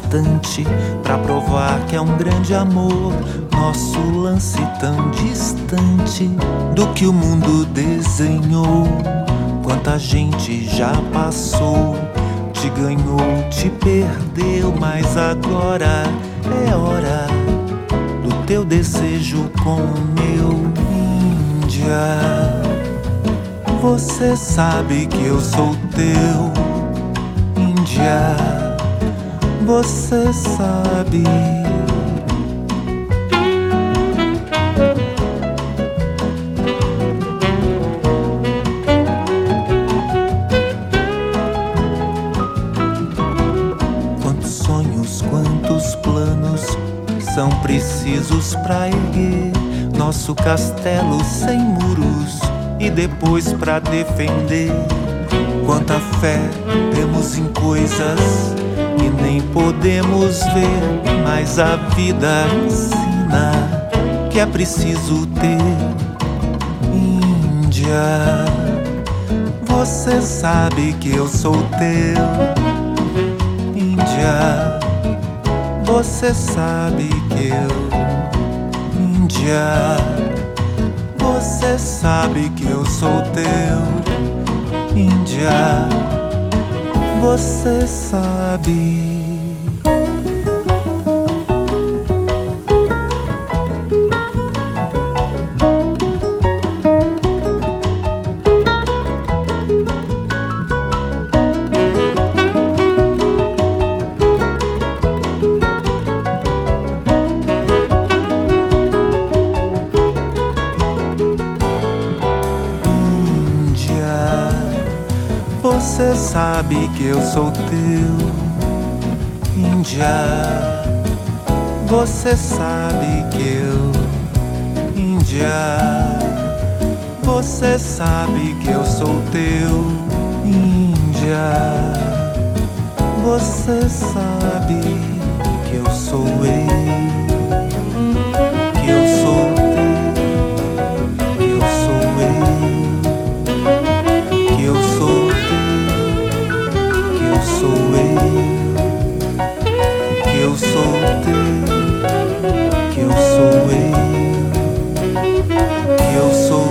bastante pra provar que é um grande amor. Nosso lance tão distante do que o mundo desenhou. Quanta gente já passou, te ganhou, te perdeu, mas agora é hora do teu desejo com o meu. Índia, você sabe que eu sou teu. Índia, você sabe. Quantos sonhos, quantos planos são precisos pra erguer nosso castelo sem muros e depois pra defender. Quanta fé temos em coisas que nem podemos ver, mas a vida ensina que é preciso ter. Índia, você sabe que eu sou teu. Índia, você sabe que eu. Índia, você sabe que eu sou teu. Índia, você sabe. Você sabe que eu sou teu. Índia, você sabe que eu. Índia, você sabe que eu sou teu. Índia, você sabe que eu sou eu. Que eu sou teu. Que eu sou eu. Que eu sou sou eu, que eu sou teu, que eu sou eu, que eu sou